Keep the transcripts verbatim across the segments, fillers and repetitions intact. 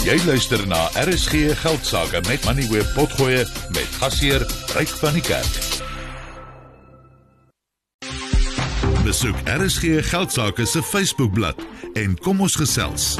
Jy luister na R S G Geldsaake met Moneyweb Potgoe met gasheer Ryk van die Kerk. Besoek R S G Geldsaake se Facebookblad en kom ons gesels.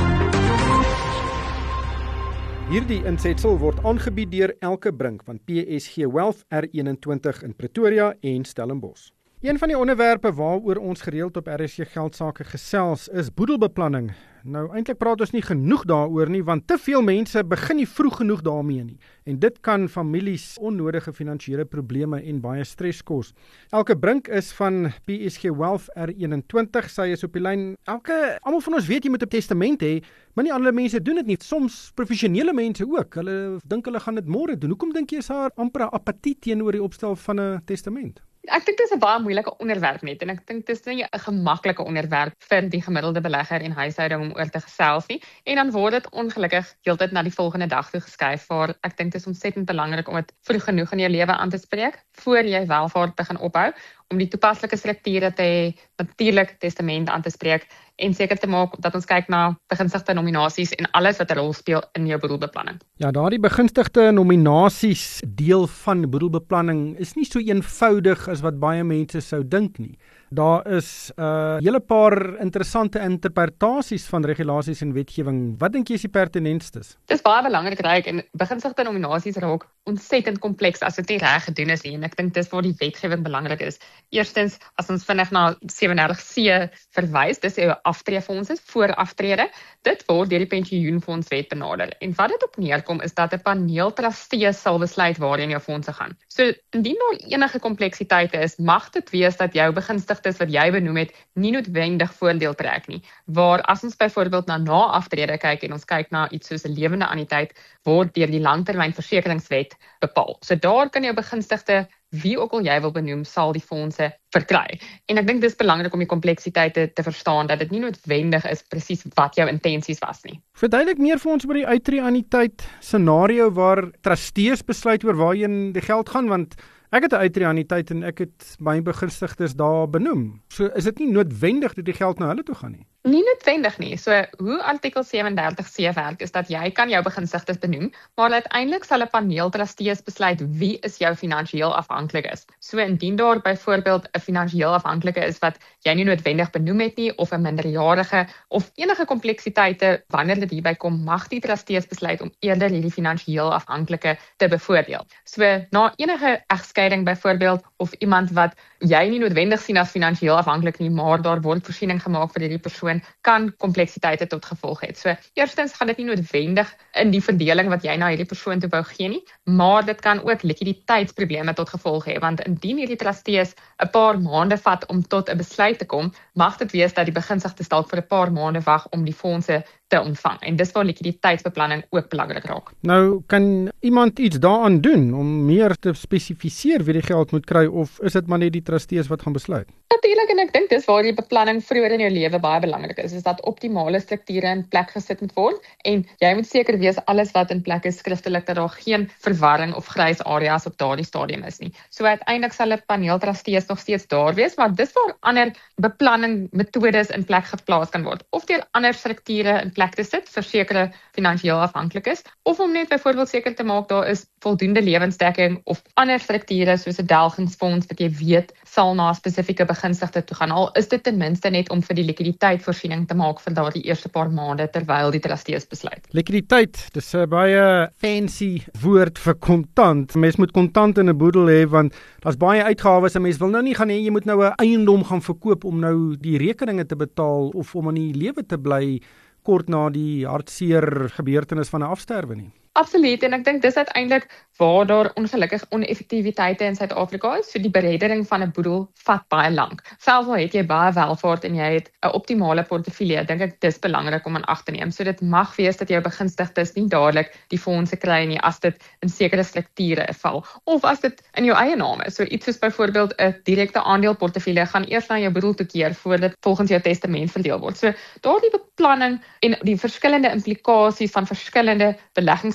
Hierdie insetsel word aangebied deur Elke Brink van P S G Wealth R eenentwintig in Pretoria en Stellenbosch. Een van die onderwerpe waaroor ons gereeld op R S G Geldsaake gesels is boedelbeplanning. Nou, eintlik praat ons nie genoeg daaroor nie, want te veel mense begin nie vroeg genoeg daarmee nie. En dit kan families onnodige finansiële probleme en baie stres kos. Elke Brink is van P S G Wealth R eenentwintig. Sy is op die lyn. Elke, almal van ons weet jy moet 'n testament hê, maar nie alle mense doen dit nie. Soms professionele mense ook. Hulle dink hulle gaan dit môre doen. Hoekom dink jy is haar amper apatie teenoor die opstel van 'n testament? Ek dink dit is 'n baie moeilike onderwerp net en ek dink dit is nie 'n gemaklike onderwerp vir die gemiddelde belegger en huishouding om oor te gesels nie. En dan word dit ongelukkig heeltyd na die volgende dag toe geskuif waar ek dink dit is ontsettend belangrik om dit vroeg genoeg in jou lewe aan te spreek voor jy welvaart begin opbou, om die toepaslike strukture te hê, natuurlik testament aan te spreek en seker te maak dat ons kyk na begunstigde nominasies en alles wat 'n rol speel in jou boedelbeplanning. Ja, daardie begunstigde nominasies deel van boedelbeplanning is nie so eenvoudig as wat baie mense sou dink nie. Daar is 'n uh, hele paar interessante interpretasies van regulasies en wetgewing. Wat dink jy is die pertinentstes? Dit is baie belangrik ryk en begunstigde nominasies raak ontsettend kompleks as dit nie reg gedoen is nie en ek dink dis waar die wetgewing belangrik is. Eerstens, as ons vinnig na sewendertig C verwys, dis jou aftreefondse voor aftrede, dit word deur die pensioenfondswet benader. En wat dit op neerkom is dat 'n paneel trustees sal besluit waarheen jou fondse gaan. So indien daar enige kompleksiteite is, mag dit wees dat jou begunstigdes wat jy benoem het, nie noodwendig voordeel trek nie. Waar as ons byvoorbeeld na na aftrede kyk en ons kyk na iets soos 'n lewende anniteit, word deur die langtermynversekeringswet bepaal. So daar kan jou begunstigde, wie ook al jy wil benoem, sal die fondse verkry. En ek dink dis belangrik om die kompleksiteite te verstaan, dat dit nie noodwendig is presies wat jou intensies was nie. Verduidelik meer vir ons oor die uittreeanniteit scenario waar trustees besluit oor waarheen die geld gaan, want ek het 'n uittreeanniteit en ek het my begunstigdes daar benoem. So is dit nie noodwendig dat die geld na hulle toe gaan nie. Nie noodwendig nie. So hoe artikel sewendertig C werk is dat jy kan jou begunstigdes benoem, maar uiteindelik sal 'n paneel trustees besluit wie is jou finansiëel afhanklik is. So indien daar byvoorbeeld 'n finansiëel afhanklike is wat jy nie noodwendig benoem het nie, of 'n minderjarige of enige kompleksiteite wanneer dit hierby kom, mag die trustees besluit om eerder hierdie finansiëel afhanklike te bevoordeel. So na enige egskeiding byvoorbeeld of iemand wat jy nie noodwendig sien as finansiëel afhanklik nie, maar daar word voorsiening gemaak vir hierdie persoon, kan kompleksiteite tot gevolg hê. So eerstens gaan dit nie noodwendig in die verdeling wat jy na hierdie persoon toe wou gee nie, maar dit kan ook likwiditeitsprobleme tot gevolg hê, want indien hierdie trustees 'n paar maande vat om tot 'n besluit te kom, mag dit wees dat die begunstigdes dalk vir 'n paar maande wag om die fondse te ontvang. En dis waar likwiditeitsbeplanning ook belangrik raak. Nou, kan iemand iets daaraan doen om meer te spesifiseer wie die geld moet kry, of is dit maar net die trustees wat gaan besluit? Natuurlik, en ek dink dis waar die beplanning vroeër in jou lewe baie belangrik is, is dat optimale strukture in plek gesit moet word en jy moet seker wees alles wat in plek is skriftelik, dat daar geen verwarring of grys areas op daardie stadium is nie. So uiteindelik sal 'n paneel trustees nog steeds daar wees, maar dis waar ander beplanning metodes in plek geplaas kan word, of deur ander strukture in plek te sit vir sekere finansiëel afhanklik is, of om net byvoorbeeld seker te maak daar is voldoende lewensdekking of ander strukture soos 'n delgingsfonds wat jy weet sal na spesifieke begunstigde toe gaan. Al is dit ten minste net om vir die likwiditeitvoorsiening te maak vir daardie eerste paar maande terwyl die trustees besluit. Likwiditeit, dis 'n baie fancy woord vir kontant. Mens moet kontant in 'n boedel hê want daar's baie uitgawes en mens wil nou nie gaan hê jy moet nou 'n eiendom gaan verkoop om nou die rekeninge te betaal of om in die lewe te bly kort na die hartseer gebeurtenis van 'n afsterwe nie. Absoluut, en ek dink dis uiteindelik waar daar ongelukkig oneffektiwiteite in Suid-Afrika is. So die bereddering van 'n boedel vat baie lank. Selfs al het jy baie welvaart en jy het 'n optimale portefeulje, dink ek dis belangrik om aan ag te neem. So dit mag wees dat jou begunstigdes nie dadelik die fondse kry nie as dit in sekere strukture val, of as dit in jou eie naam is. So iets soos byvoorbeeld 'n direkte aandeelportefeulje gaan eers na jou boedel toe keer voordat dit volgens jou testament verdeel word. So daardie beplanning en die verskillende implikasies van verskillende beleggings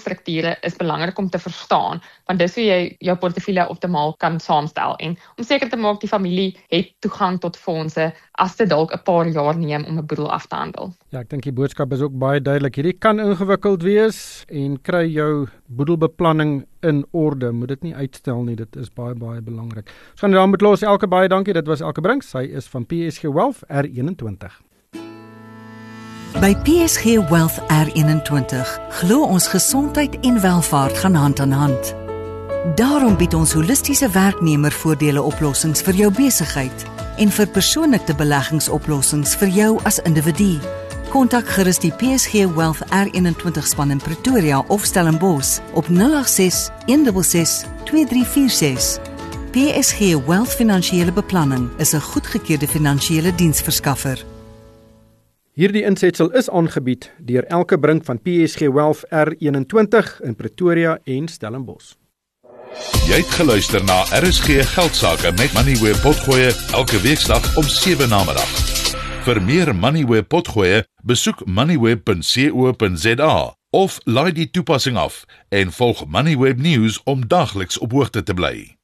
strukture is belangrik om te verstaan, want dis hoe jy jou portefeulje optimaal kan saamstel en om seker te maak die familie het toegang tot fondse as dit dalk 'n paar jaar neem om 'n boedel af te handel. Ja, ek dink die boodskap is ook baie duidelik. Hierdie kan ingewikkeld wees en kry jou boedelbeplanning in orde. Moet dit nie uitstel nie, dit is baie baie belangrik. Ons gaan daarmee los. Elke baie dankie. Dit was Elke Brink. Sy is van P S G Wealth R eenentwintig. By P S G Wealth R eenentwintig glo ons gesondheid en welvaart gaan hand aan hand. Daarom bied ons holistiese werknemervoordele oplossings vir jou besigheid en vir persoonlike beleggingsoplossings vir jou as individu. Kontak gerus die P S G Wealth R eenentwintig span in Pretoria of Stellenbosch op nul agt ses, een ses ses, twee drie vier ses. P S G Wealth Finansiële Beplanning is 'n goedgekeurde finansiële diensverskaffer. Hierdie insetsel is aangebied deur Elke Brink van P S G Wealth R eenentwintig in Pretoria en Stellenbosch. Jy het geluister na R S G Geldsaake met Moneyweb Potgoe elke weeksdag om sewe namiddag. Vir meer Moneyweb Potgoe, besoek moneyweb punt co punt za of laai die toepassing af en volg Moneyweb News om dagliks op hoogte te bly.